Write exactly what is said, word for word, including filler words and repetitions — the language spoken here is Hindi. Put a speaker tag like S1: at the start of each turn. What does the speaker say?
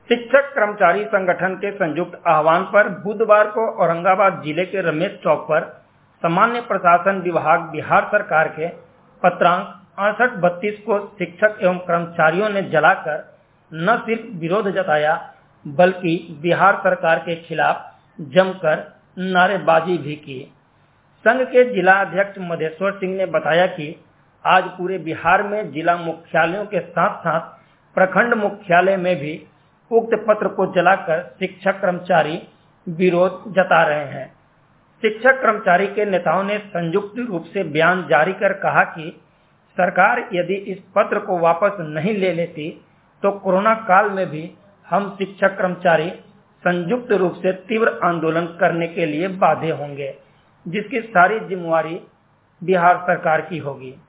S1: शिक्षक कर्मचारी संगठन के संयुक्त आह्वान पर बुधवार को औरंगाबाद जिले के रमेश चौक पर सामान्य प्रशासन विभाग बिहार सरकार के पत्रांक अड़सठ बत्तीस को शिक्षक एवं कर्मचारियों ने जलाकर न सिर्फ विरोध जताया बल्कि बिहार सरकार के खिलाफ जमकर नारेबाजी भी की। संघ के जिला अध्यक्ष मधेश्वर सिंह ने बताया कि आज पूरे बिहार में जिला मुख्यालयों के साथ साथ प्रखंड मुख्यालय में भी उक्त पत्र को जलाकर शिक्षक कर्मचारी विरोध जता रहे हैं। शिक्षक कर्मचारी के नेताओं ने संयुक्त रूप से बयान जारी कर कहा कि सरकार यदि इस पत्र को वापस नहीं ले लेती तो कोरोना काल में भी हम शिक्षक कर्मचारी संयुक्त रूप से तीव्र आंदोलन करने के लिए बाध्य होंगे, जिसकी सारी जिम्मेवारी बिहार सरकार की होगी।